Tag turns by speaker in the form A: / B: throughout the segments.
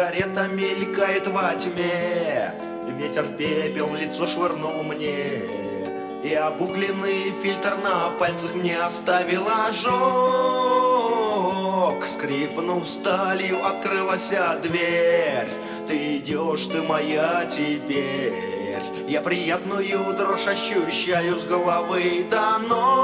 A: сигарета мелькает во тьме. Ветер пепел в лицо швырнул мне, и обугленный фильтр на пальцах мне оставил ожог. Скрипнув сталью, открылась дверь. Ты идешь, ты моя теперь. Я приятную дрожь ощущаю с головы до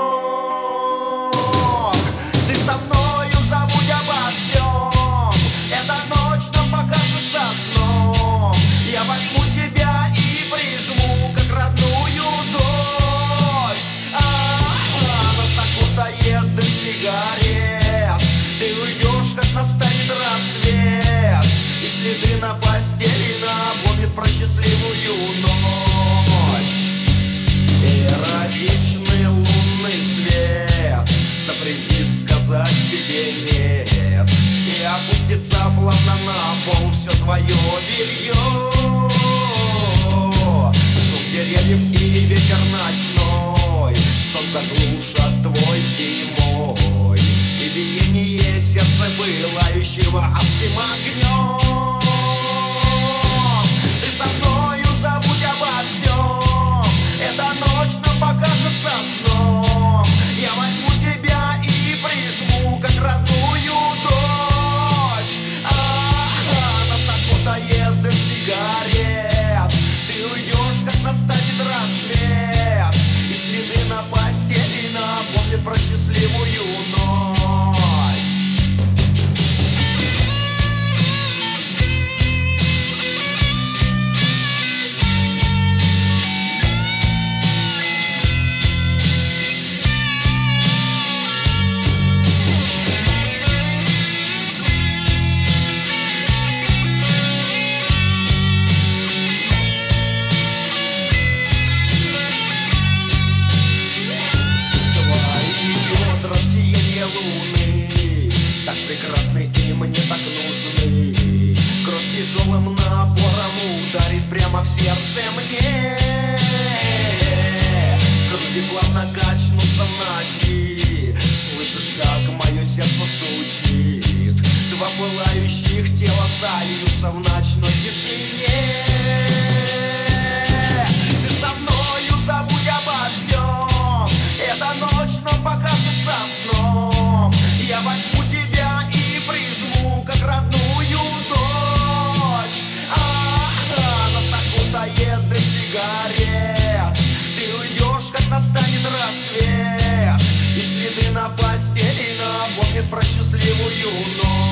A: ног. Ты со мною, забудь обо всем. Эта ночь нам покажется сном. Я возьму тебя и прижму, как родную дочь. Нас окутает дым сигарет. Ты уйдешь, как настанет рассвет, и следы на постели напомнят про счастливую ночь. Эротичный лунный свет запретит сказать тебе нет, и опустится плавно на пол все твое белье. Шум деревьев и ветер ночной стон заглушат твой и мой, и биение сердца пылающего адским огнем. Ты со мною, забудь обо всем. Эта ночь нам покажется сном. Я возьму тебя и прижму, как родную дочь. Нас окутает дым сигарет. Ты уйдешь, как настанет рассвет, и следы на постели напомнят про счастливую ночь. Так прекрасны и мне так нужны. Кровь тяжелым напором ударит прямо в сердце мне. Груди плавно качнутся в ночи. Слышишь, как мое сердце стучит. Два пылающих тела сольются в ночной тишине. Ты со мною, забудь обо всем. Эта ночь нам покажется сном. Я возьму тебя и прижму, как родную дочь. Нас окутает дым сигарет. Ты уйдешь, как настанет рассвет, и следы на постели напомнят про счастливую ночь.